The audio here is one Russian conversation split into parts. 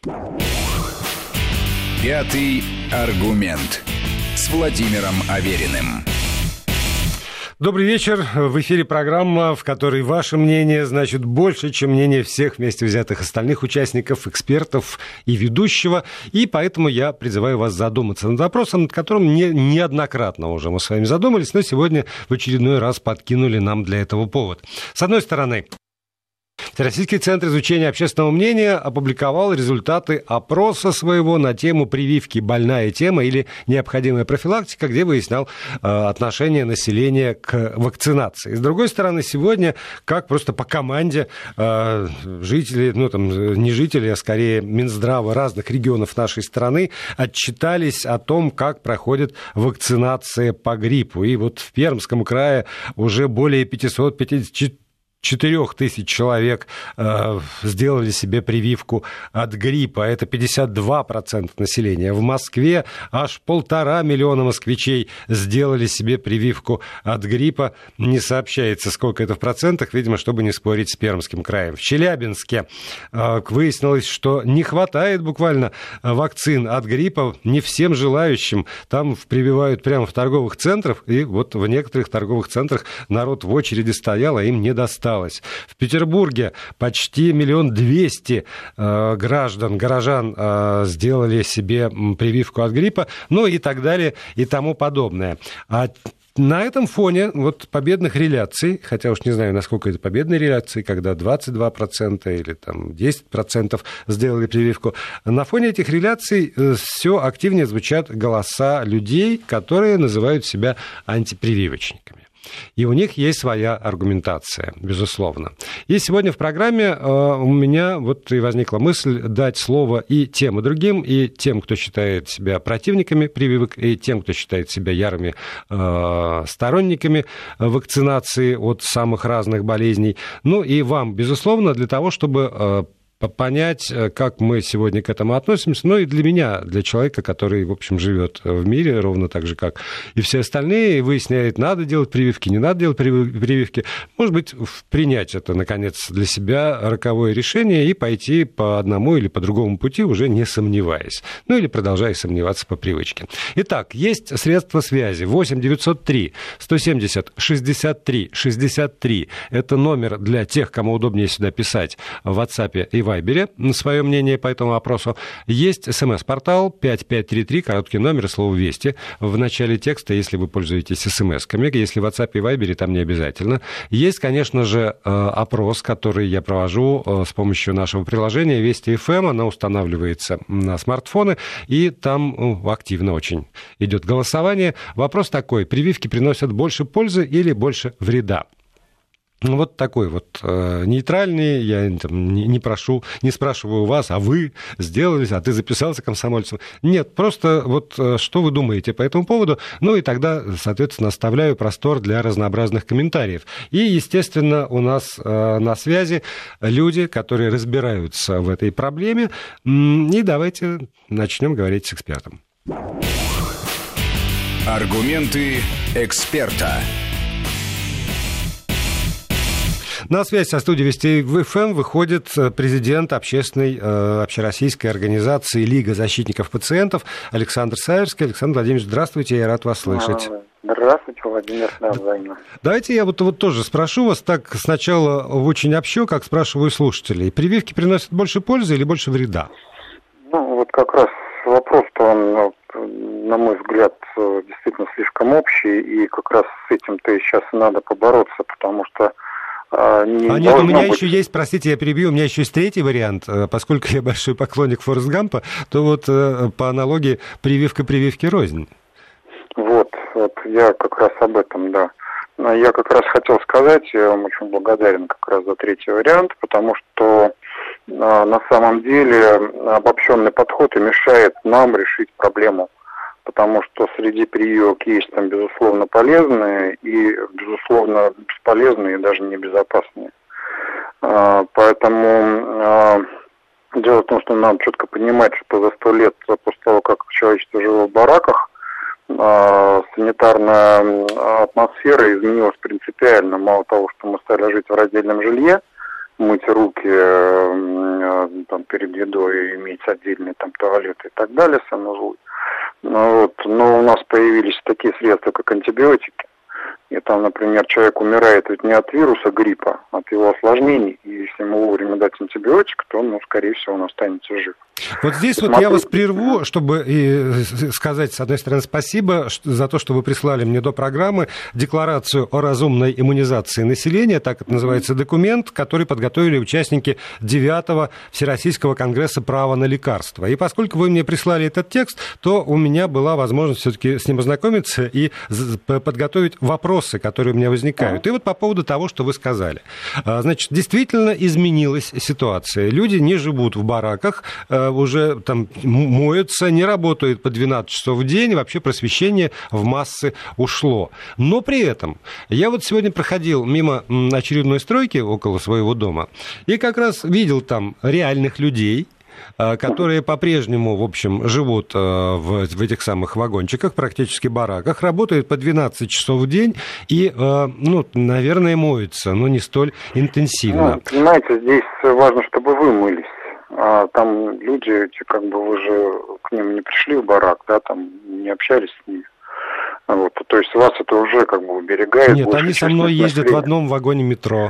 Пятый аргумент с Владимиром Авериным. Добрый вечер. В эфире программа, в которой ваше мнение значит больше, чем мнение всех вместе взятых остальных участников, экспертов и ведущего. И поэтому я призываю вас задуматься над вопросом, над которым неоднократно уже мы с вами задумались, но сегодня в очередной раз подкинули нам для этого повод. С одной стороны, Всероссийский центр изучения общественного мнения опубликовал результаты опроса своего на тему прививки «Больная тема» или «Необходимая профилактика», где выяснял отношение населения к вакцинации. С другой стороны, сегодня, как просто по команде жители, не жители, а скорее Минздрава разных регионов нашей страны отчитались о том, как проходит вакцинация по гриппу. И вот в Пермском крае уже более 554 тысяч человек сделали себе прививку от гриппа. Это 52% населения. В Москве аж 1,5 миллиона москвичей сделали себе прививку от гриппа. Не сообщается, сколько это в процентах, видимо, чтобы не спорить с Пермским краем. В Челябинске выяснилось, что не хватает буквально вакцин от гриппа не всем желающим. Там прививают прямо в торговых центрах, и вот в некоторых торговых центрах народ в очереди стоял, а им не досталось. В Петербурге почти 1 200 000 горожан сделали себе прививку от гриппа, ну и так далее и тому подобное. А на этом фоне вот победных реляций, хотя уж не знаю, насколько это победные реляции, когда 22% или там 10% сделали прививку, на фоне этих реляций все активнее звучат голоса людей, которые называют себя антипрививочниками. И у них есть своя аргументация, безусловно. И сегодня в программе у меня вот и возникла мысль дать слово и тем, и другим, и тем, кто считает себя противниками прививок, и тем, кто считает себя ярыми сторонниками вакцинации от самых разных болезней. Ну и вам, безусловно, для того, чтобы понять, как мы сегодня к этому относимся, ну и для меня, для человека, который, в общем, живет в мире, ровно так же, как и все остальные, и выясняет, надо делать прививки, не надо делать прививки, может быть, принять это, наконец, для себя роковое решение и пойти по одному или по другому пути, уже не сомневаясь, ну или продолжая сомневаться по привычке. Итак, есть средства связи 8 903 170 63 63, это номер для тех, кому удобнее сюда писать в WhatsApp и Вайбере свое мнение по этому вопросу. Есть СМС-портал 5533, короткий номер, слово «Вести» в начале текста, если вы пользуетесь СМС-ками. Если в WhatsApp и Вайбере, там не обязательно. Есть, конечно же, опрос, который я провожу с помощью нашего приложения Вести ФМ. Оно устанавливается на смартфоны, и там активно очень идет голосование. Вопрос такой: прививки приносят больше пользы или больше вреда? Вот такой вот нейтральный, я не спрашиваю у вас, а вы сделали, а ты записался комсомольцем. Нет, просто вот что вы думаете по этому поводу, ну и тогда, соответственно, оставляю простор для разнообразных комментариев. И, естественно, у нас на связи люди, которые разбираются в этой проблеме, и давайте начнем говорить с экспертом. Аргументы эксперта. На связь со студией Вести ФМ выходит президент общероссийской организации «Лига защитников пациентов» Александр Саверский. Александр Владимирович, здравствуйте, я рад вас слышать. Здравствуйте, Владимир, взаимно. Давайте я вот тоже спрошу вас так сначала очень общо, как спрашиваю слушателей. Прививки приносят больше пользы или больше вреда? Ну, вот как раз вопрос-то, он, на мой взгляд, действительно слишком общий, и как раз с этим-то и сейчас надо побороться, потому что нет, у меня еще есть, простите, я перебью, у меня еще есть третий вариант, поскольку я большой поклонник Форрест Гампа, то вот по аналогии прививка рознь. Вот я как раз об этом, да. Я как раз хотел сказать, я вам очень благодарен как раз за третий вариант, потому что на самом деле обобщенный подход и мешает нам решить проблему. Потому что среди прививок есть там, безусловно, полезные и, безусловно, бесполезные и даже небезопасные. Поэтому дело в том, что надо четко понимать, что за 100 лет после того, как человечество жило в бараках, санитарная атмосфера изменилась принципиально. Мало того, что мы стали жить в раздельном жилье, мыть руки там, перед едой, иметь отдельные там туалеты и так далее, санузлы. Но у нас появились такие средства, как антибиотики. И там, например, человек умирает ведь не от вируса гриппа, а от его осложнений. И если ему вовремя дать антибиотик, то, скорее всего, он останется жив. Вот здесь вот я вас прерву, чтобы сказать, с одной стороны, спасибо за то, что вы прислали мне до программы декларацию о разумной иммунизации населения, так это называется документ, который подготовили участники 9-го Всероссийского конгресса права на лекарства. И поскольку вы мне прислали этот текст, то у меня была возможность все-таки с ним ознакомиться и подготовить вопросы, которые у меня возникают. И вот по поводу того, что вы сказали. Значит, действительно изменилась ситуация. Люди не живут в бараках, уже там моются, не работают по 12 часов в день, вообще просвещение в массы ушло. Но при этом я вот сегодня проходил мимо очередной стройки около своего дома и как раз видел там реальных людей, которые по-прежнему, в общем, живут в этих самых вагончиках, практически бараках, работают по 12 часов в день и, наверное, моются, но не столь интенсивно. Понимаете, здесь важно, чтобы вы мылись. Там люди, вы же к ним не пришли в барак, да, там не общались с ними. То есть вас это уже уберегает. Нет, они со мной ездят в одном вагоне метро.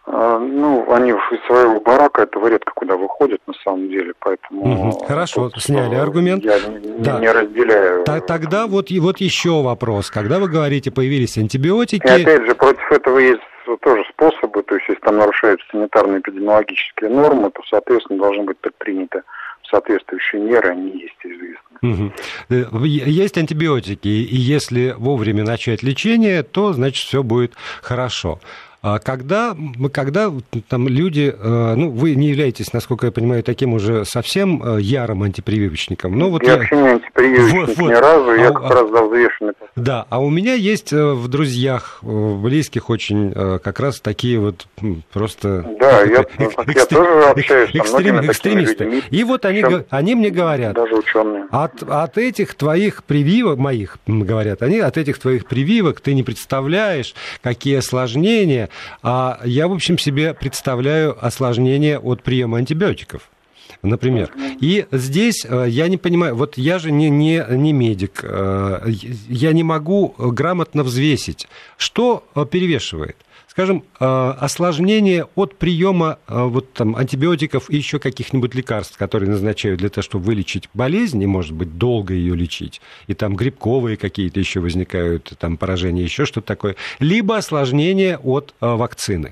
Они из своего барака этого редко куда выходят, на самом деле, поэтому... Хорошо, сняли аргумент. Я не разделяю. Тогда вот еще вопрос. Когда вы говорите, появились антибиотики... И опять же, против этого есть тоже способы, то есть если там нарушаются санитарно-эпидемиологические нормы, то, соответственно, должны быть предприняты соответствующие меры, они есть известны. Есть антибиотики, и если вовремя начать лечение, то, значит, все будет хорошо. Когда там люди, вы не являетесь, насколько я понимаю, таким уже совсем ярым антипрививочником. Но я вообще не антипрививочник ни разу, я как раз за взвешенный. Да, а у меня есть в друзьях, в близких очень как раз такие вот просто... Да, я тоже общаюсь со многими экстремисты. Людьми, и вот они мне говорят... Даже ученые. От этих твоих прививок, моих, говорят они, от этих твоих прививок ты не представляешь, какие осложнения... А я, в общем, себе представляю осложнения от приема антибиотиков, например. И здесь я не понимаю, вот я же не медик, я не могу грамотно взвесить, что перевешивает. Скажем, осложнения от приема антибиотиков и еще каких-нибудь лекарств, которые назначают для того, чтобы вылечить болезнь, и, может быть, долго ее лечить, и там грибковые какие-то еще возникают, там поражения, еще что-то такое, либо осложнения от вакцины.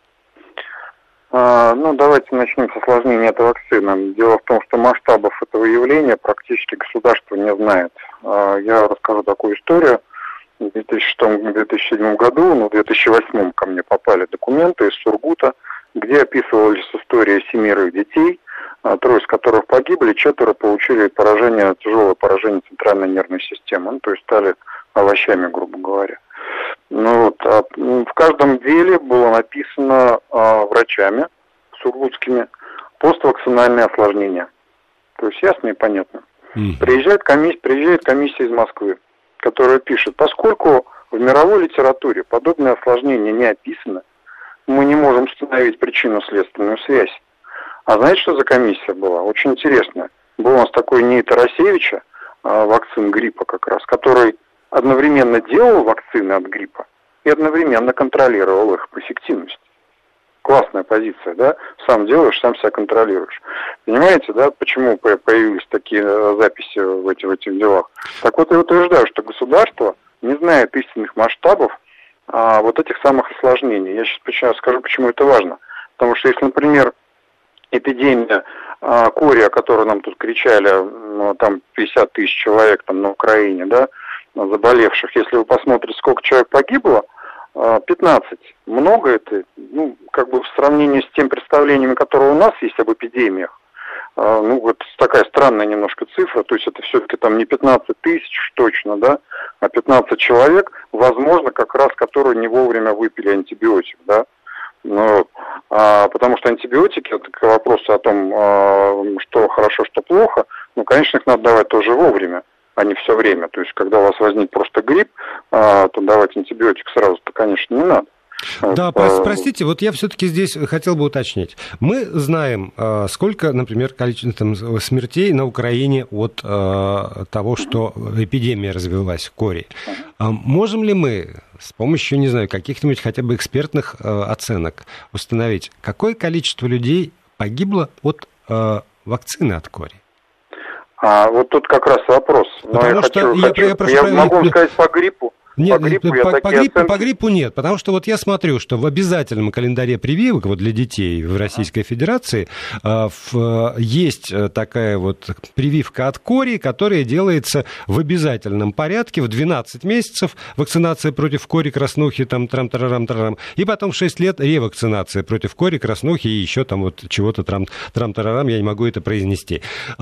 Давайте начнем с осложнения этой вакцины. Дело в том, что масштабов этого явления практически государство не знает. Я расскажу такую историю. В 2006-2007 году, в 2008 ко мне попали документы из Сургута, где описывались истории 7 детей, 3 из которых погибли, 4 получили тяжелое поражение центральной нервной системы, то есть стали овощами, грубо говоря. В каждом деле было написано врачами сургутскими поствакцинальные осложнения. То есть ясно и понятно. Приезжает комиссия из Москвы, которая пишет, поскольку в мировой литературе подобные осложнения не описаны, мы не можем установить причинно-следственную связь. А знаете, что за комиссия была? Очень интересная. Был у нас такой НИИ Тарасевича, вакцин гриппа как раз, который одновременно делал вакцины от гриппа и одновременно контролировал их эффективность. Классная позиция, да? Сам делаешь, сам себя контролируешь. Понимаете, да, почему появились такие записи в этих делах? Так вот, я утверждаю, что государство не знает истинных масштабов вот этих самых осложнений. Я сейчас скажу, почему это важно. Потому что если, например, эпидемия кори, о которой нам тут кричали, там 50 тысяч человек там на Украине, да, заболевших, если вы посмотрите, сколько человек погибло, 15. Много это, в сравнении с тем представлениями, которые у нас есть об эпидемиях, вот такая странная немножко цифра, то есть это все-таки там не 15 тысяч точно, да, а 15 человек, возможно, как раз, которые не вовремя выпили антибиотик, да, потому что антибиотики, это к вопросу о том, что хорошо, что плохо, конечно, их надо давать тоже вовремя, а не все время. То есть, когда у вас возник просто грипп, то давать антибиотик сразу-то, конечно, не надо. Да, простите, вот я все-таки здесь хотел бы уточнить. Мы знаем, сколько, например, количество смертей на Украине от того, что эпидемия развилась, кори. Можем ли мы с помощью, не знаю, каких-нибудь хотя бы экспертных оценок установить, какое количество людей погибло от вакцины от кори? Вот тут как раз вопрос. Но я могу сказать по гриппу. Нет, по гриппу нет, потому что вот я смотрю, что в обязательном календаре прививок вот для детей в Российской Федерации есть такая вот прививка от кори, которая делается в обязательном порядке в 12 месяцев, вакцинация против кори, краснухи, там, трам-тарарам-тарарам, и потом в 6 лет ревакцинация против кори, краснухи и еще там вот чего-то трам-тарарам, я не могу это произнести.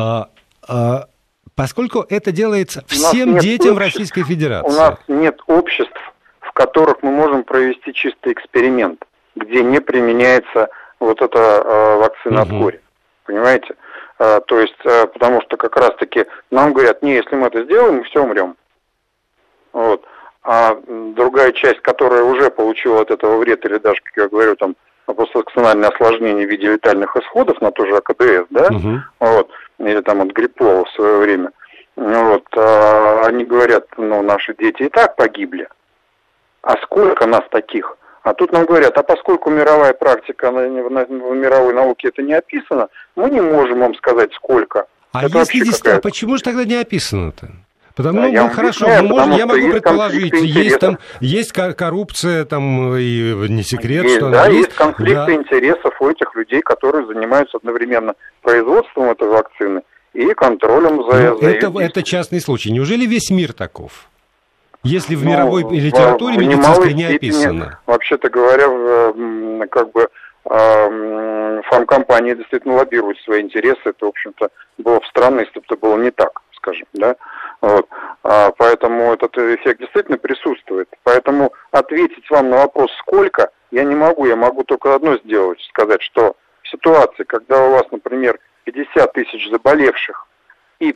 Поскольку это делается всем детям в Российской Федерации. У нас нет обществ, в которых мы можем провести чистый эксперимент, где не применяется вот эта вакцина от кори. Понимаете? То есть, потому что как раз-таки нам говорят, не, если мы это сделаем, мы все умрем. Вот. А другая часть, которая уже получила от этого вред, или даже, как я говорю, там, поствакцинальное осложнение в виде летальных исходов на ту же АКДС, да, вот, или там от Гриппова в свое время, вот, они говорят, ну, наши дети и так погибли, а сколько нас таких? А тут нам говорят, а поскольку мировая практика, в мировой науке это не описано, мы не можем вам сказать, сколько. А это если действительно, почему же тогда не описано-то? Потому что, хорошо, я могу предположить, есть коррупция, там, и не секрет, есть, что да, она есть. Конфликты интересов у этих людей, которые занимаются одновременно производством этой вакцины и контролем за это частный случай. Неужели весь мир таков? Если в мировой литературе медицинской не описано. Вообще-то говоря, как бы фармкомпании действительно лоббируют свои интересы. Это, в общем-то, было бы странно, если бы это было не так, скажем, да. Вот. Поэтому этот эффект действительно присутствует. Поэтому ответить вам на вопрос «сколько» я не могу. Я могу только одно сделать, сказать, что в ситуации, когда у вас, например, 50 тысяч заболевших и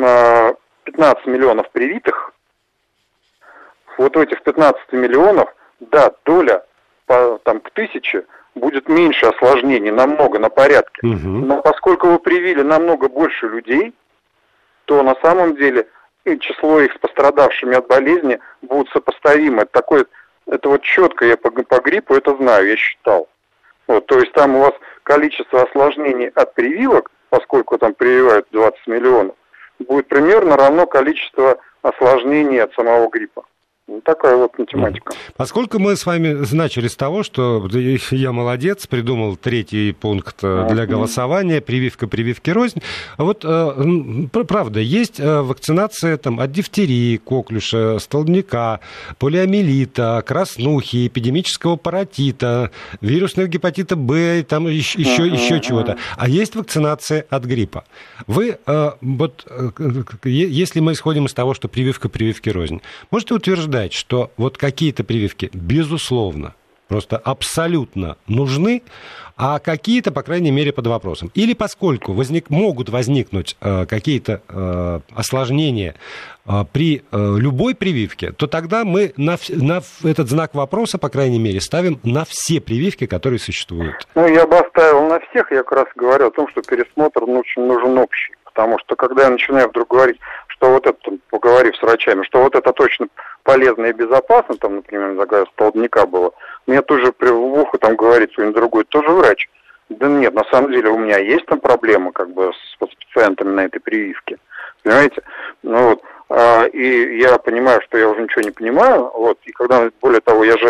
15 миллионов привитых, вот в этих 15 миллионов, да, доля там, к 1000 будет меньше осложнений, намного, на порядке. Но поскольку вы привили намного больше людей, то на самом деле и число их с пострадавшими от болезни будут сопоставимы. Это вот четко я по гриппу это знаю, я считал. Вот, то есть там у вас количество осложнений от прививок, поскольку там прививают 20 миллионов, будет примерно равно количеству осложнений от самого гриппа. Вот такая вот математика. Поскольку мы с вами начали с того, что я молодец, придумал третий пункт для голосования, прививка прививки рознь. Вот правда, есть вакцинация там, от дифтерии, коклюша, столбняка, полиомиелита, краснухи, эпидемического паротита, вирусного гепатита Б, там еще чего-то. А есть вакцинация от гриппа. Вы, вот, если мы исходим из того, что прививка прививки рознь, можете утверждать, что вот какие-то прививки, безусловно, просто абсолютно нужны, а какие-то, по крайней мере, под вопросом. Или поскольку могут возникнуть какие-то осложнения при любой прививке, то тогда мы на этот знак вопроса, по крайней мере, ставим на все прививки, которые существуют. Ну, я бы оставил на всех, я как раз говорю о том, что пересмотр нужен общий. Потому что, когда я начинаю вдруг говорить, что вот это, поговорив с врачами, что вот это точно полезно и безопасно, там, например, такая столбняка было, мне тоже в ухо там говорит кто-нибудь другой, тоже врач. Да нет, на самом деле у меня есть там проблемы как бы с пациентами на этой прививке. Понимаете? Ну вот. И я понимаю, что я уже ничего не понимаю, вот, и когда, более того, я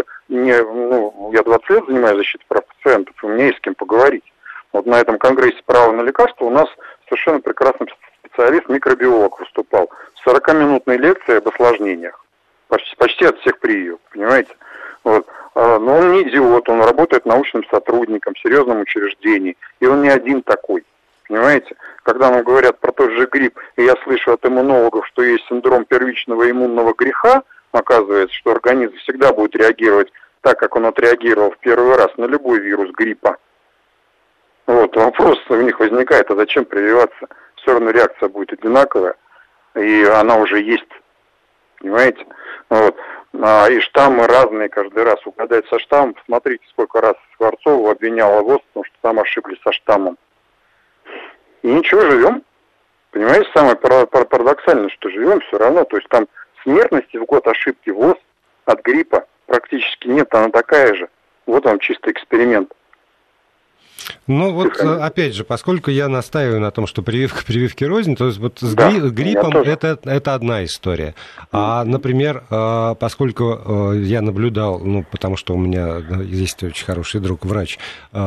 20 лет занимаюсь защитой прав пациентов, и у меня есть с кем поговорить. Вот на этом конгрессе права на лекарства у нас совершенно прекрасный специалист, микробиолог выступал. 40-минутной лекции об осложнениях. Почти от всех прививок, понимаете? Вот. Но он не идиот, он работает научным сотрудником в серьезном учреждении, и он не один такой. Понимаете? Когда нам говорят про тот же грипп, и я слышу от иммунологов, что есть синдром первичного иммунного греха, оказывается, что организм всегда будет реагировать так, как он отреагировал в первый раз на любой вирус гриппа. Вот, вопрос у них возникает, а зачем прививаться? Все равно реакция будет одинаковая, и она уже есть, понимаете? Вот. И штаммы разные каждый раз. Угадать со штаммом, посмотрите, сколько раз Скворцова обвиняла ВОЗ, потому что там ошиблись со штаммом. И ничего, живем. Понимаете, самое парадоксальное, что живем все равно. То есть там смертности в год ошибки ВОЗ от гриппа практически нет, она такая же. Вот вам чистый эксперимент. Ну вот, опять же, поскольку я настаиваю на том, что прививки рознь, то есть вот с гриппом это одна история. А, например, поскольку я наблюдал, потому что у меня есть очень хороший друг, врач,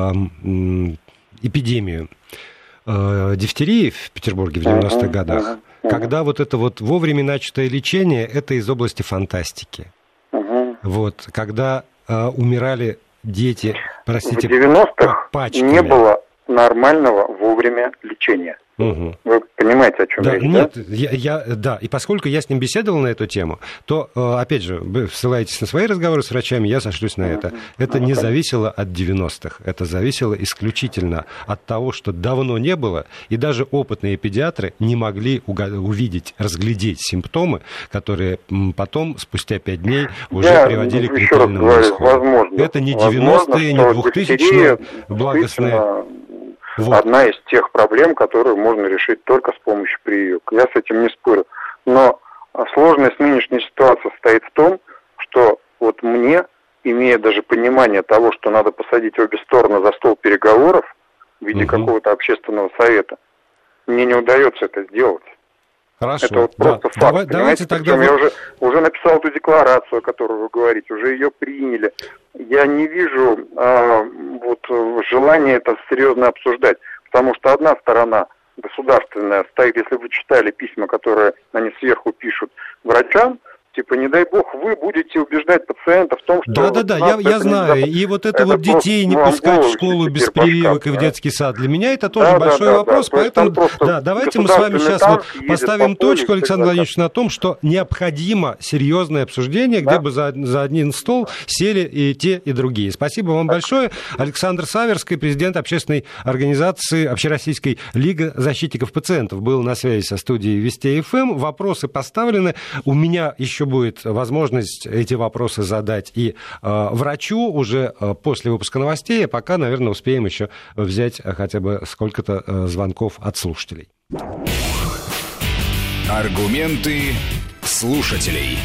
эпидемию дифтерии в Петербурге в 90-х годах, когда вот это вот вовремя начатое лечение, это из области фантастики. Вот, когда умирали дети, простите, в 90-х пачками. Не было нормального вовремя лечения. Вы понимаете, о чем речь? Нет, да? И поскольку я с ним беседовал на эту тему, то, опять же, вы ссылаетесь на свои разговоры с врачами, я сошлюсь на это. Это не зависело от 90-х, это зависело исключительно от того, что давно не было, и даже опытные педиатры не могли увидеть, разглядеть симптомы, которые потом, спустя 5 дней, уже приводили к летальному исходу. Это не 90-е, не 2000-е благостные... Вот. Одна из тех проблем, которую можно решить только с помощью прививок. Я с этим не спорю. Но сложность нынешней ситуации состоит в том, что вот мне, имея даже понимание того, что надо посадить обе стороны за стол переговоров в виде какого-то общественного совета, мне не удается это сделать. Хорошо. Это вот просто факт. Давайте тогда... Я уже написал эту декларацию, о которой вы говорите, уже ее приняли. Я не вижу желания это серьезно обсуждать, потому что одна сторона государственная стоит, если вы читали письма, которые они сверху пишут врачам, типа, не дай бог, вы будете убеждать пациентов в том, что... Да, я знаю. И вот это вот детей не пускать в школу без прививок и в детский сад. Для меня это тоже большой вопрос. Поэтому, давайте мы с вами сейчас поставим точку, Александр Владимирович, на том, что необходимо серьезное обсуждение, где бы за один стол сели и те, и другие. Спасибо вам большое. Александр Саверский, президент общественной организации Общероссийской лиги защитников пациентов, был на связи со студией Вести ФМ. Вопросы поставлены. У меня еще будет возможность эти вопросы задать и врачу уже после выпуска новостей, а пока, наверное, успеем еще взять хотя бы сколько-то звонков от слушателей. Аргументы слушателей.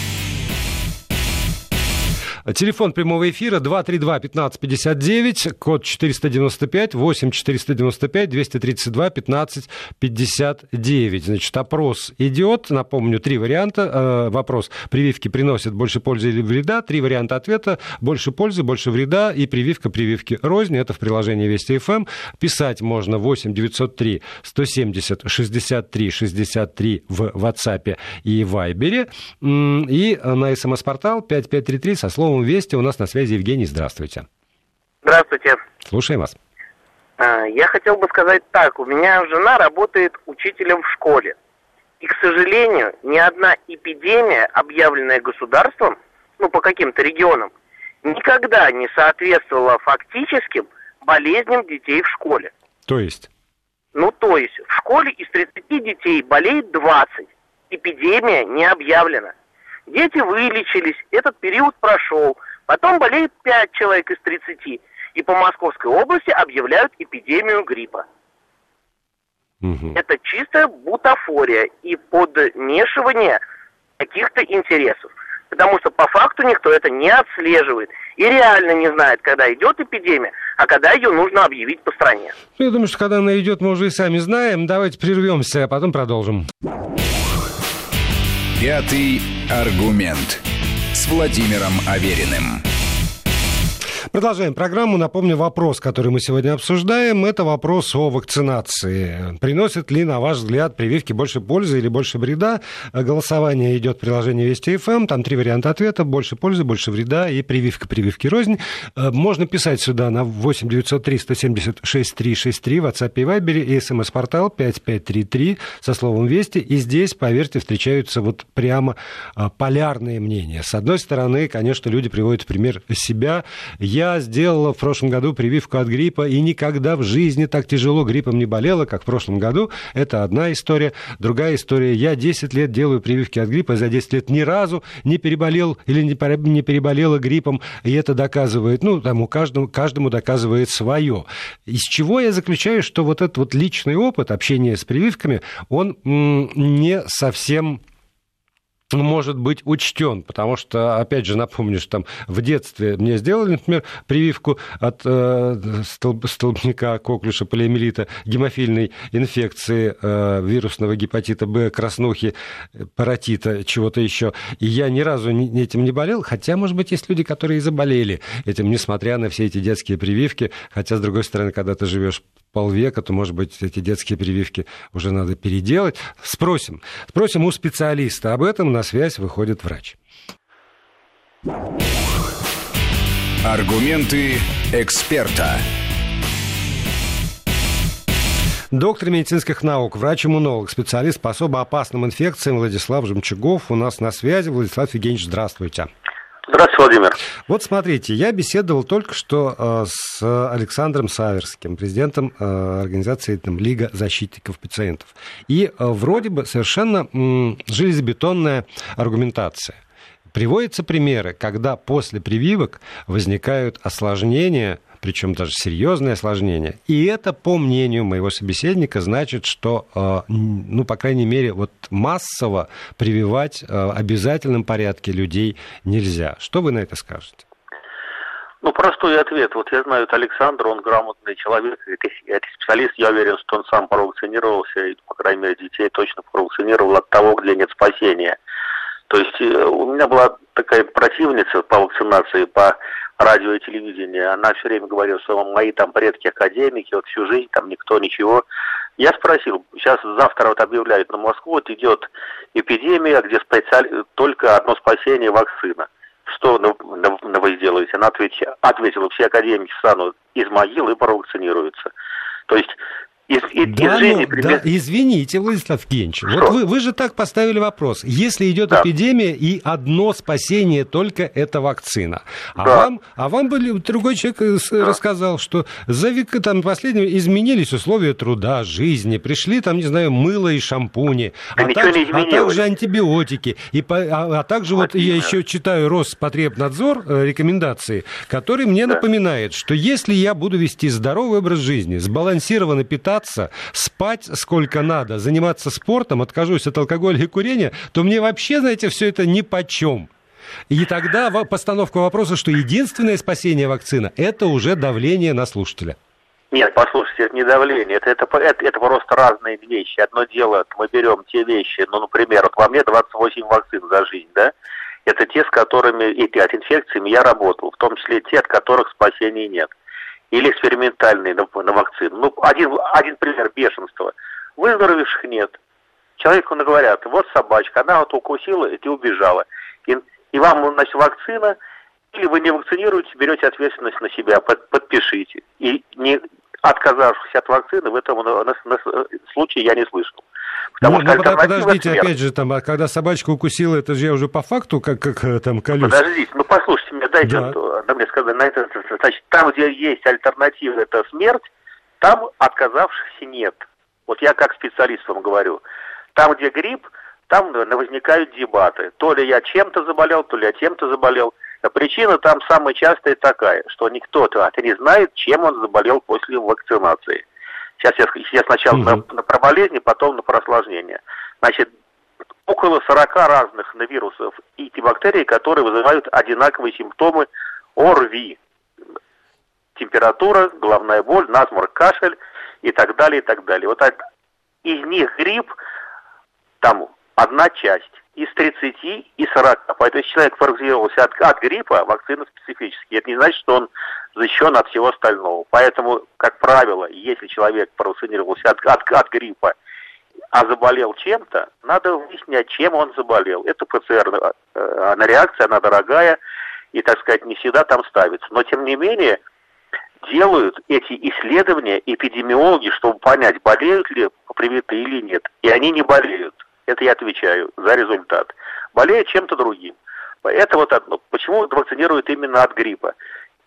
Телефон прямого эфира 232-1559, код 495, 8-495-232-1559. Значит, опрос идет. Напомню, 3 варианта. Вопрос: прививки приносят больше пользы или вреда? 3 варианта ответа: больше пользы, больше вреда и прививки рознь. Это в приложении Вести ФМ. Писать можно 8-903-170-63-63 в WhatsApp и Viber. И на СМС-портал 5533 со словом «Вести». У нас на связи Евгений. Здравствуйте. Здравствуйте. Слушаем вас. Я хотел бы сказать так. У меня жена работает учителем в школе. И, к сожалению, ни одна эпидемия, объявленная государством, по каким-то регионам, никогда не соответствовала фактическим болезням детей в школе. То есть? То есть в школе из 30 детей болеет 20. Эпидемия не объявлена. Дети вылечились, этот период прошел. Потом болеет 5 человек из 30. И по Московской области объявляют эпидемию гриппа. Это чистая бутафория и подмешивание каких-то интересов. Потому что по факту никто это не отслеживает. И реально не знает, когда идет эпидемия, а когда ее нужно объявить по стране. Я думаю, что когда она идет, мы уже и сами знаем. Давайте прервемся, а потом продолжим. Пятый аргумент с Владимиром Авериным. Продолжаем программу. Напомню, вопрос, который мы сегодня обсуждаем, это вопрос о вакцинации. Приносит ли, на ваш взгляд, прививки больше пользы или больше вреда? Голосование идет в приложении Вести ФМ. Там 3 варианта ответа: больше пользы, больше вреда и прививки рознь. Можно писать сюда на 8-903-170-6363 в WhatsApp и Viber и СМС-портал 5533 со словом «Вести». И здесь, поверьте, встречаются вот прямо полярные мнения. С одной стороны, конечно, люди приводят в пример себя. Я я сделала в прошлом году прививку от гриппа, и никогда в жизни так тяжело гриппом не болела, как в прошлом году. Это одна история. Другая история. Я 10 лет делаю прививки от гриппа, за 10 лет ни разу не переболел или не переболела гриппом, и это доказывает, каждому доказывает свое. Из чего я заключаю, что вот этот вот личный опыт общения с прививками, он не совсем может быть учтен, потому что, опять же, напомню, что там в детстве мне сделали, например, прививку от столбняка, коклюша, полиомиелита, гемофильной инфекции, вирусного гепатита Б, краснухи, паротита, чего-то еще. И я ни разу этим не болел, хотя, может быть, есть люди, которые и заболели этим, несмотря на все эти детские прививки. Хотя, с другой стороны, когда ты живешь полвека, то, может быть, эти детские прививки уже надо переделать. Спросим у специалиста об этом. На связь выходит врач. Аргументы эксперта. Доктор медицинских наук, врач-иммунолог, специалист по особо опасным инфекциям Владислав Жемчугов у нас на связи. Владислав Евгеньевич, здравствуйте. Здравствуйте, Владимир. Вот смотрите, я беседовал только что с Александром Саверским, президентом организации Лига защитников пациентов. И вроде бы совершенно железобетонная аргументация. Приводятся примеры, когда после прививок возникают осложнения, причем даже серьезные осложнения. И это, по мнению моего собеседника, значит, что, по крайней мере, вот массово прививать в обязательном порядке людей нельзя. Что вы на это скажете? Простой ответ. Вот я знаю Александра, он грамотный человек, это специалист, я уверен, что он сам провакцинировался, и, по крайней мере, детей точно провакцинировал от того, где нет спасения. То есть у меня была такая противница по вакцинации, по радио и телевидению. Она все время говорила, что мои там предки академики, вот всю жизнь там никто ничего. Я спросил, сейчас завтра вот объявляют на Москву, вот идет эпидемия, где только одно спасение — вакцина. Что вы сделаете? Она ответила, все академики встанут из могил и провакцинируются. То есть извините, Владислав Евгеньевич, вот вы же так поставили вопрос. Если идет эпидемия, и одно спасение только это вакцина. А вам другой человек рассказал, что за века последние изменились условия труда, жизни, пришли мыло и шампуни, а также антибиотики. А также я еще читаю Роспотребнадзор рекомендации, который мне напоминает, что если я буду вести здоровый образ жизни, сбалансированно питаться, спать сколько надо, заниматься спортом, откажусь от алкоголя и курения, то мне вообще, все это нипочем. И тогда постановка вопроса, что единственное спасение вакцина — это уже давление на слушателя. Нет, послушайте, это не давление, это просто разные вещи. Одно дело, мы берем те вещи, например, вот во мне 28 вакцин за жизнь, да? Это те, с которыми, от инфекциями я работал, в том числе те, от которых спасения нет. Или экспериментальные на вакцину. Один пример бешенства. Выздоровевших нет. Человеку говорят, вот собачка, она вот укусила, и ты убежала. И вам, вакцина, или вы не вакцинируете, берете ответственность на себя, подпишите. И не отказавшись от вакцины, в этом случае я не слышал. Подождите, опять же, когда собачка укусила, это же я уже по факту, как там колюсь. Подождите, послушайте меня, дайте мне сказать, значит, там, где есть альтернатива, это смерть, там отказавшихся нет. Вот я как специалист вам говорю. Там, где грипп, там возникают дебаты. То ли я чем-то заболел, то ли я тем-то заболел. А причина там самая частая такая, что никто не знает, чем он заболел после вакцинации. Сейчас я сначала про болезни, потом про осложнения. Значит, около 40 разных вирусов и бактерий, которые вызывают одинаковые симптомы ОРВИ. Температура, головная боль, насморк, кашель и так далее, и так далее. Вот из них грипп, там одна часть. Из 30 и 40. Поэтому если человек вакцинировался от гриппа, вакцина специфическая. Это не значит, что он защищен от всего остального. Поэтому, как правило, если человек провакцинировался от гриппа, а заболел чем-то, надо выяснять, чем он заболел. Это ПЦР, она реакция, она дорогая и, так сказать, не всегда там ставится. Но, тем не менее, делают эти исследования эпидемиологи, чтобы понять, болеют ли привитые или нет. И они не болеют. Это я отвечаю за результат. Болеют чем-то другим. Это вот одно. Почему вакцинируют именно от гриппа?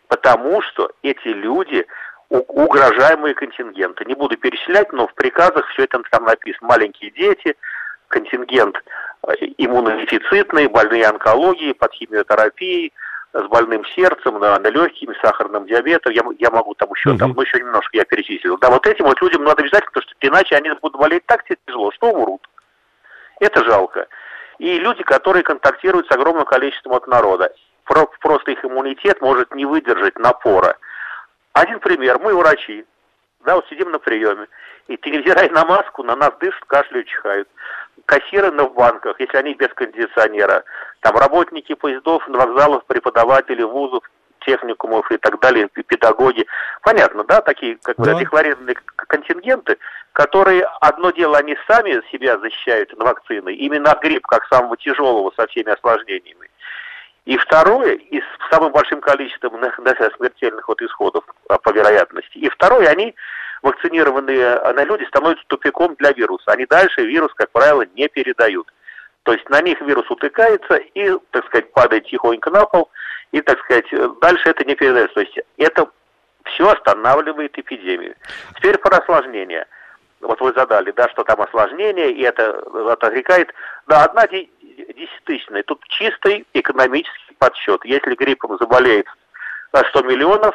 Потому что эти люди угрожаемые контингенты. Не буду перечислять, но в приказах все это там написано. Маленькие дети, контингент иммунодефицитный, больные онкологией, под химиотерапией, с больным сердцем, на легкими, сахарным диабетом. Я могу там еще, еще немножко я перечислил. Да, вот этим вот людям надо обязательно, потому что иначе они будут болеть так тяжело, что умрут. Это жалко. И люди, которые контактируют с огромным количеством от народа. Просто их иммунитет может не выдержать напора. Один пример. Мы врачи. Да, вот сидим на приеме. И невзирая на маску, на нас дышат, кашляют, чихают. Кассиры в банках, если они без кондиционера. Там работники поездов, вокзалов, преподаватели вузов, техникумов и так далее, педагоги. Понятно, да, такие, как бы, декларированные контингенты, которые, одно дело, они сами себя защищают на вакцины, именно от гриппа, как самого тяжелого, со всеми осложнениями. И второе, и с самым большим количеством смертельных исходов по вероятности. И второе, они, вакцинированные люди, становятся тупиком для вируса. Они дальше вирус, как правило, не передают. То есть на них вирус утыкается и, так сказать, падает тихонько на пол, и, так сказать, дальше это не передается. То есть это все останавливает эпидемию. Теперь про осложнения. Вот вы задали, да, что там осложнения, и это отвлекает. Да, 1/100000. Тут чистый экономический подсчет. Если гриппом заболеет 100 миллионов,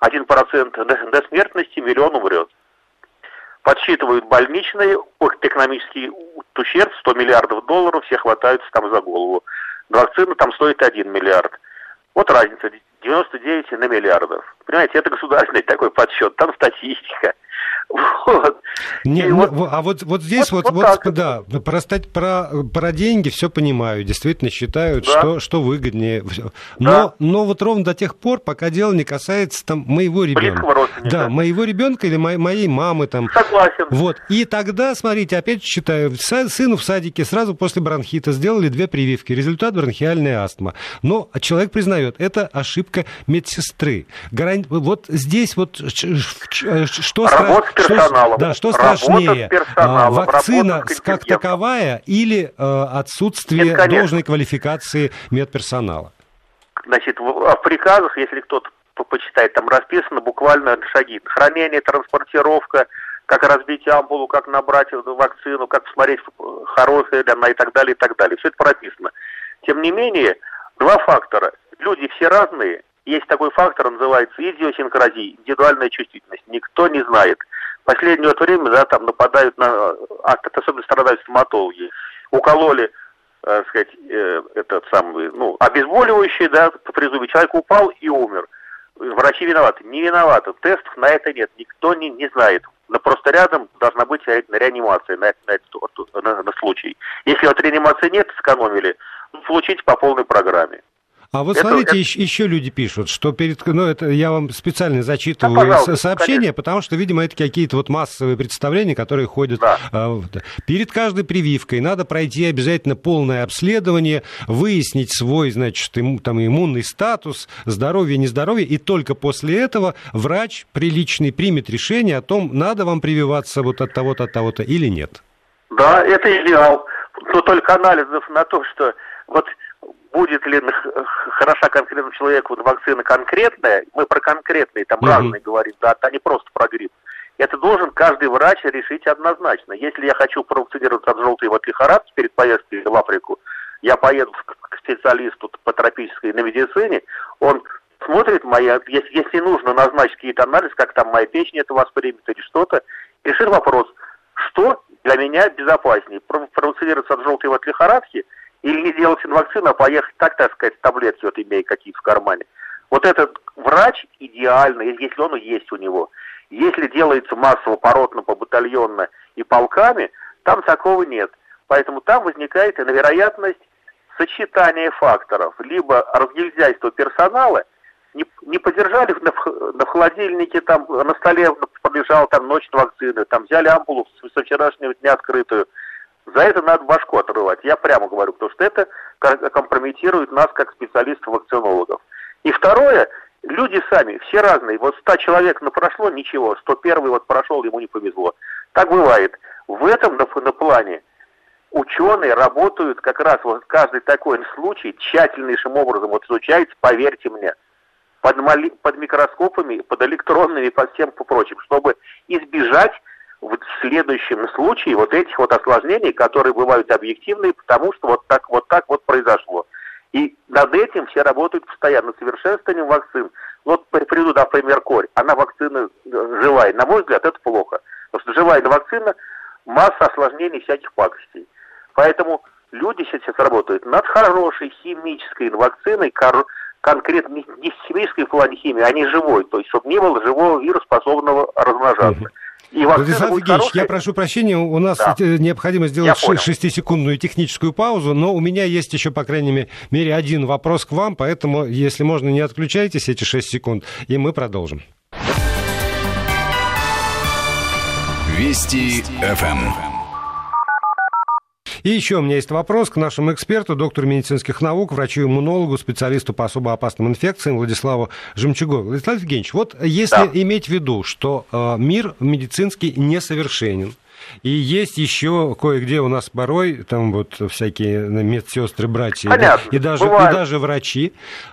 1% до смертности, миллион умрет. Подсчитывают больничные, экономический ущерб, $100 миллиардов, все хватаются там за голову. Вакцина там стоит 1 миллиард. Вот разница, 99 на миллиардов. Понимаете, это государственный такой подсчет, там статистика. Вот. А вот здесь да, про деньги все понимаю, действительно считают, да, что выгоднее. Но вот ровно до тех пор, пока дело не касается там моего ребенка. Да, моего ребенка или моей мамы там. Согласен. Вот. И тогда, смотрите, опять читаю, сыну в садике сразу после бронхита сделали 2 прививки. Результат — бронхиальная астма. Но человек признает, это ошибка медсестры. Вот здесь вот что страшнее, вакцина как таковая или отсутствие должной квалификации медперсонала? Значит, в приказах, если кто-то почитает, там расписано буквально шаги. Хранение, транспортировка, как разбить ампулу, как набрать вакцину, как посмотреть, хорошая ли она и так далее, и так далее. Все это прописано. Тем не менее, 2 фактора. Люди все разные. Есть такой фактор, называется идиосинкразия, индивидуальная чувствительность. Никто не знает. В последнее время, да, там нападают на... особенно страдают стоматологи. Укололи, сказать, обезболивающее, да, по призыву. Человек упал и умер. Врачи виноваты. Не виноваты. Тестов на это нет. Никто не знает. Но просто рядом должна быть реанимация на случай. Если вот реанимации нет, сэкономили, получите по полной программе. А вот смотрите, еще люди пишут, что это я вам специально зачитываю сообщения, конечно, потому что, видимо, это какие-то вот массовые представления, которые ходят. Да. Перед каждой прививкой надо пройти обязательно полное обследование, выяснить свой, значит, там, иммунный статус, здоровье, нездоровье, и только после этого врач приличный примет решение о том, надо вам прививаться вот от того-то или нет. Да, это идеал. Но только анализов на то, что вот будет ли хороша конкретному человеку вакцина конкретная, мы про конкретные, там разные говорим, да, а не просто про грипп. Это должен каждый врач решить однозначно. Если я хочу провакцинироваться от желтой лихорадки перед поездкой в Африку, я поеду к специалисту по тропической медицине, он смотрит если нужно назначить какие-то анализы, как там моя печень это воспримет или что-то, решит вопрос, что для меня безопаснее, провакцинироваться от желтой лихорадки или не делать вакцину, а поехать так сказать, таблетки вот имея какие-то в кармане. Вот этот врач идеальный, если он и есть у него. Если делается массово, поротно, побатальонно и полками, там такого нет. Поэтому там возникает вероятность сочетания факторов. Либо разгильдяйство персонала, не подержали на холодильнике, там на столе пролежала там ночь вакцины, там взяли ампулу со вчерашнего дня открытую. За это надо башку отрывать, я прямо говорю, потому что это компрометирует нас как специалистов-вакцинологов. И второе, люди сами, все разные. Вот 100 человек прошло, ничего, 101-й вот прошел, ему не повезло. Так бывает. В этом на плане ученые работают как раз, вот каждый такой случай тщательнейшим образом вот изучается, поверьте мне. под микроскопами, под электронными, под всем прочим, чтобы избежать в следующем случае вот этих вот осложнений, которые бывают объективные, потому что вот так произошло. И над этим все работают постоянно, совершенствованием вакцин. Вот приведу, например, корь. Она вакцина живая. На мой взгляд, это плохо. Потому что живая вакцина, масса осложнений всяких пакостей. Поэтому люди сейчас работают над хорошей химической вакциной, конкретно не химической в плане химии, а не живой. То есть, чтобы не было живого вируса, способного размножаться. Владислав Евгеньевич, я прошу прощения, у нас необходимо сделать 6-секундную техническую паузу, но у меня есть еще, по крайней мере, один вопрос к вам, поэтому, если можно, не отключайтесь эти 6 секунд, и мы продолжим. Вести ФМ. И еще у меня есть вопрос к нашему эксперту, доктору медицинских наук, врачу-иммунологу, специалисту по особо опасным инфекциям Владиславу Жемчугову. Владислав Евгеньевич, вот если иметь в виду, что мир медицинский несовершенен, и есть еще кое-где у нас порой, там вот всякие медсестры, братья, и даже врачи,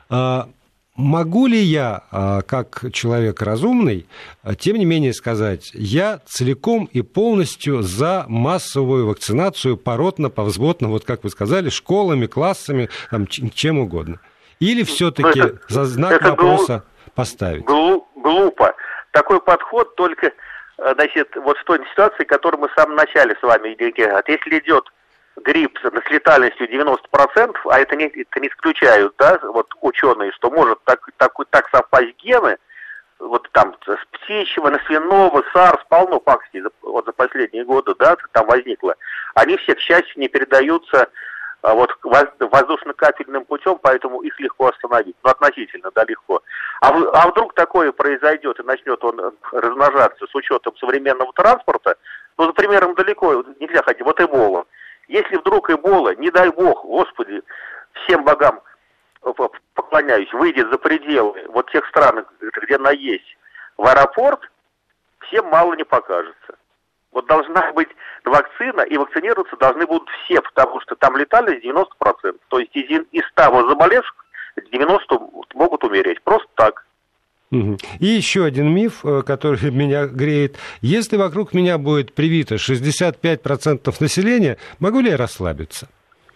могу ли я, как человек разумный, тем не менее сказать, я целиком и полностью за массовую вакцинацию поротно-повзводно, вот как вы сказали, школами, классами, там, чем угодно? Или все-таки за знак вопроса поставить? Глупо. Такой подход только, значит, вот в той ситуации, которую мы в самом начале с вами говорили. Если идет грипп с летальностью 90%, а это не исключают, да, вот ученые, что может так совпасть гены, вот там с птичьего, на свиного, SARS, полно пакостей вот за последние годы, да, там возникло. Они все, к счастью, не передаются вот воздушно-капельным путем, поэтому их легко остановить, ну, относительно, да, легко. А вдруг такое произойдет и начнет он размножаться с учетом современного транспорта, ну, за примером далеко нельзя ходить, вот Эбола. Если вдруг Эбола, не дай бог, Господи, всем богам поклоняюсь, выйдет за пределы вот тех стран, где она есть, в аэропорт, всем мало не покажется. Вот должна быть вакцина, и вакцинироваться должны будут все, потому что там летальность 90%. То есть из 100 заболевших 90 могут умереть. Просто так. И еще один миф, который меня греет. Если вокруг меня будет привито 65% населения, могу ли я расслабиться?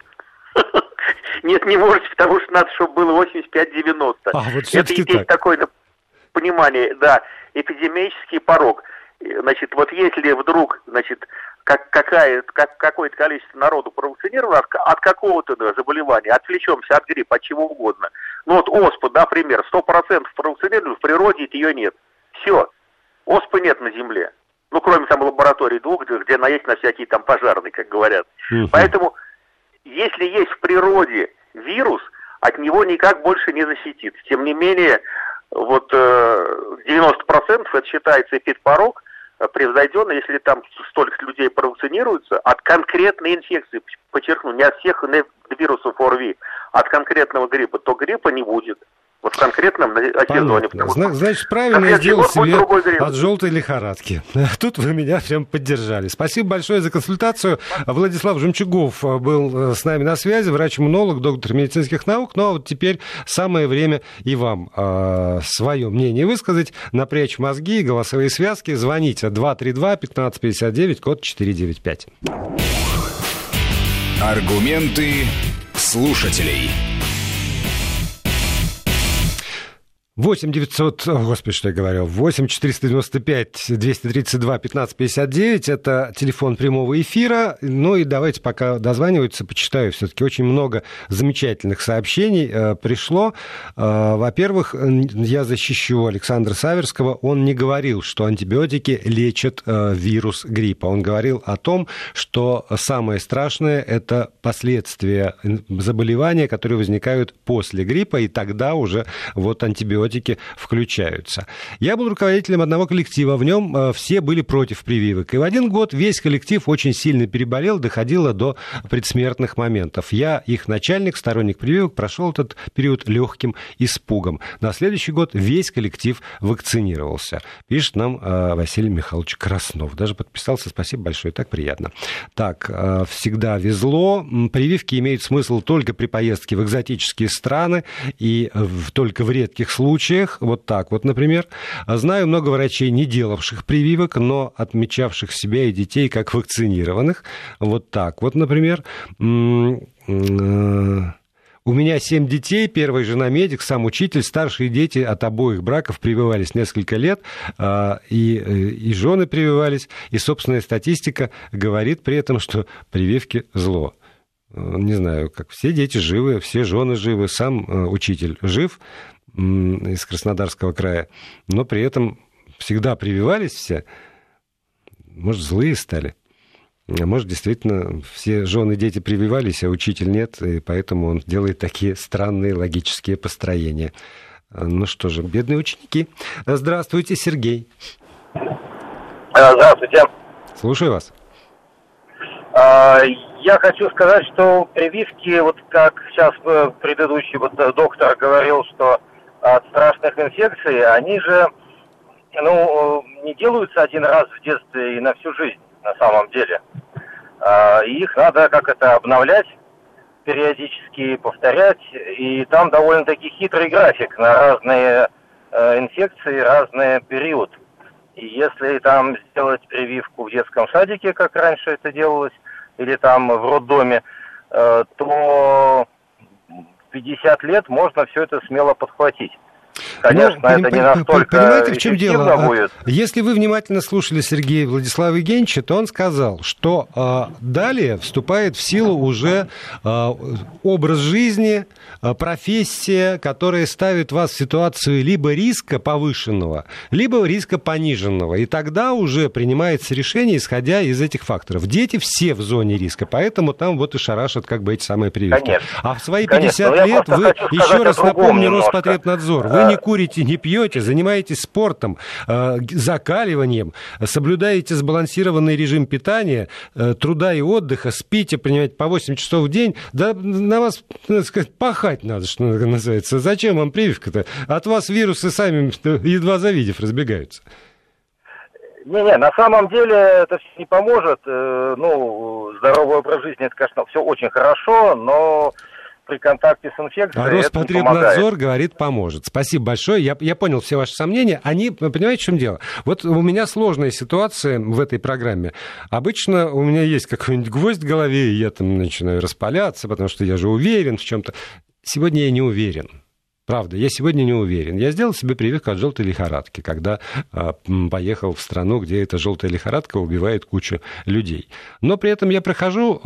Нет, не можете, потому что надо, чтобы было 85-90. Вот это есть такое понимание, да, эпидемический порог. Значит, вот если вдруг, значит, какое-то количество народу провакцинировано от какого-то заболевания, отвлечемся от гриппа, от чего угодно. Ну вот оспа, например, 100% провакцинированы, в природе ее нет. Все, оспы нет на Земле. Ну, кроме там лабораторий двух, где она есть на всякие там пожарные, как говорят. Поэтому, если есть в природе вирус, от него никак больше не защититься. Тем не менее, вот 90% это считается эпидпорог, превзойден, если там столько людей провакцинируются, от конкретной инфекции, подчеркну, не от всех вирусов ОРВИ, от конкретного гриппа, то гриппа не будет. Вот в конкретном сезоне. Значит, правильно я сделал себе от желтой лихорадки. Тут вы меня прям поддержали. Спасибо большое за консультацию. Владислав Жемчугов был с нами на связи, врач-иммунолог, доктор медицинских наук. Ну а вот теперь самое время и вам свое мнение высказать, напрячь мозги, голосовые связки. Звоните 232-1559, код 495. Аргументы слушателей. 8 495 232 1559 это телефон прямого эфира. Ну и давайте, пока дозваниваются, почитаю. Все-таки очень много замечательных сообщений пришло. Во-первых, я защищу Александра Саверского. Он не говорил, что антибиотики лечат вирус гриппа. Он говорил о том, что самое страшное – это последствия заболевания, которые возникают после гриппа, и тогда уже вот антибиотики включаются. Я был руководителем одного коллектива, в нем все были против прививок. И в один год весь коллектив очень сильно переболел, доходило до предсмертных моментов. Я, их начальник, сторонник прививок, прошел этот период легким испугом. На следующий год весь коллектив вакцинировался. Пишет нам Василий Михайлович Краснов. Даже подписался. Спасибо большое, так приятно. Так, всегда везло. Прививки имеют смысл только при поездке в экзотические страны и только в редких случаях. случаях, вот так вот, например. Знаю много врачей, не делавших прививок, но отмечавших себя и детей как вакцинированных. Вот так вот, например. У меня 7 детей, первая жена медик, сам учитель, старшие дети от обоих браков прививались несколько лет, и жены прививались, и собственная статистика говорит при этом, что прививки зло. Не знаю, как все дети живы, все жены живы, сам учитель жив из Краснодарского края, но при этом всегда прививались все, может, злые стали. А может, действительно, все жены и дети прививались, а учитель нет, и поэтому он делает такие странные логические построения. Ну что же, бедные ученики. Здравствуйте, Сергей. Здравствуйте. Слушаю вас. Я хочу сказать, что прививки, вот как сейчас предыдущий доктор говорил, что от страшных инфекций, они же не делаются один раз в детстве и на всю жизнь. На самом деле. Их надо обновлять, периодически повторять, и там довольно-таки хитрый график на разные инфекции, разный период. И если там сделать прививку в детском садике, как раньше это делалось, или там в роддоме, то 50 лет можно все это смело подхватить. Конечно, это не настолько понимаете, в чем дело? Будет. Если вы внимательно слушали Сергея Владислава Евгеньевича, то он сказал, что далее вступает в силу уже образ жизни, профессия, которая ставит вас в ситуацию либо риска повышенного, либо риска пониженного. И тогда уже принимается решение, исходя из этих факторов. Дети все в зоне риска, поэтому там вот и шарашат эти самые прививки. Конечно. А в свои 50 лет вы, еще раз напомню, Роспотребнадзор, вы не курите, не пьете, занимаетесь спортом, закаливанием, соблюдаете сбалансированный режим питания, труда и отдыха, спите, принимаете по 8 часов в день, да на вас, так сказать, пахать надо, что называется. Зачем вам прививка-то? От вас вирусы сами, едва завидев, разбегаются. Не, на самом деле это все не поможет. Здоровый образ жизни, это, конечно, все очень хорошо, но при контакте с инфекцией Роспотребнадзор говорит, поможет. Спасибо большое. Я понял все ваши сомнения. Они, понимаете, в чем дело? Вот у меня сложная ситуация в этой программе. Обычно у меня есть какой-нибудь гвоздь в голове, и я там начинаю распаляться, потому что я же уверен в чем-то. Сегодня я не уверен. Правда, я сегодня не уверен. Я сделал себе прививку от желтой лихорадки, когда поехал в страну, где эта желтая лихорадка убивает кучу людей. Но при этом я прохожу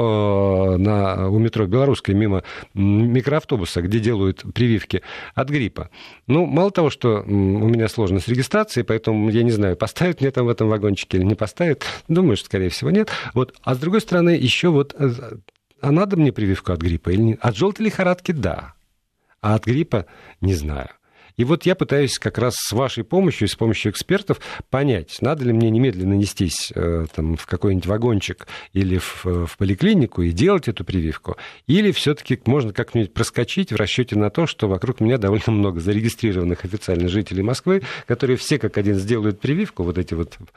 у метро Белорусской мимо микроавтобуса, где делают прививки от гриппа. Мало того, что у меня сложность регистрации, поэтому я не знаю, поставят мне там в этом вагончике или не поставят. Думаю, что, скорее всего, нет. А с другой стороны, еще а надо мне прививку от гриппа или нет? От желтой лихорадки – да. А от гриппа не знаю. И я пытаюсь как раз с вашей помощью, с помощью экспертов понять, надо ли мне немедленно нестись в какой-нибудь вагончик или в поликлинику и делать эту прививку, или все-таки можно как-нибудь проскочить в расчете на то, что вокруг меня довольно много зарегистрированных официально жителей Москвы, которые все как один сделают прививку, эти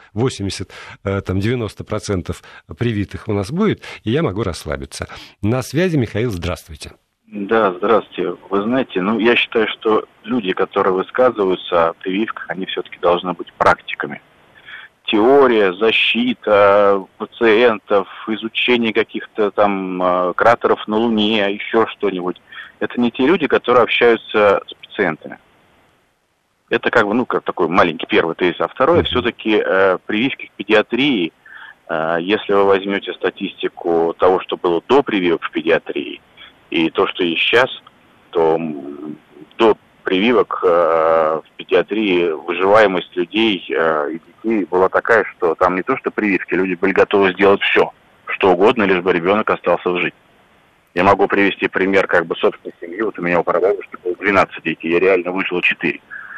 80-90% привитых у нас будет, и я могу расслабиться. На связи Михаил, здравствуйте. Да, здравствуйте. Вы знаете, я считаю, что люди, которые высказываются о прививках, они все-таки должны быть практиками. Теория, защита пациентов, изучение каких-то кратеров на Луне, еще что-нибудь. Это не те люди, которые общаются с пациентами. Это как такой маленький первый тезис. А второе, все-таки прививки в педиатрии, если вы возьмете статистику того, что было до прививок в педиатрии, и то, что есть сейчас, то до прививок в педиатрии выживаемость людей и детей была такая, что там не то, что прививки, люди были готовы сделать все, что угодно, лишь бы ребенок остался жить. Я могу привести пример собственной семьи. У меня у прабабушки было 12 детей, я реально выжил 4.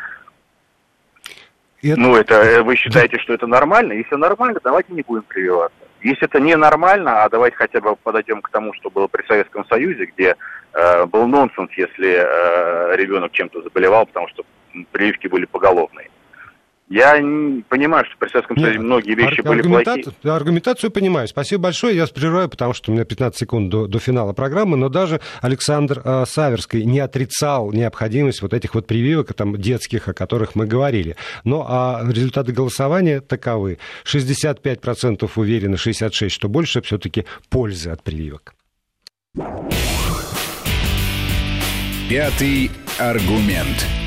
Это вы считаете, что это нормально? Если нормально, давайте не будем прививаться. Если это ненормально, а давайте хотя бы подойдем к тому, что было при Советском Союзе, где был нонсенс, если ребенок чем-то заболевал, потому что прививки были поголовные. Я понимаю, что при Советском Союзе многие вещи были плохие. Аргументацию понимаю. Спасибо большое. Я вас прерываю, потому что у меня 15 секунд до финала программы, но даже Александр Саверский не отрицал необходимость вот этих вот прививок там, детских, о которых мы говорили. Но результаты голосования таковы. 65% уверены, 66%, что больше все-таки пользы от прививок. Пятый аргумент.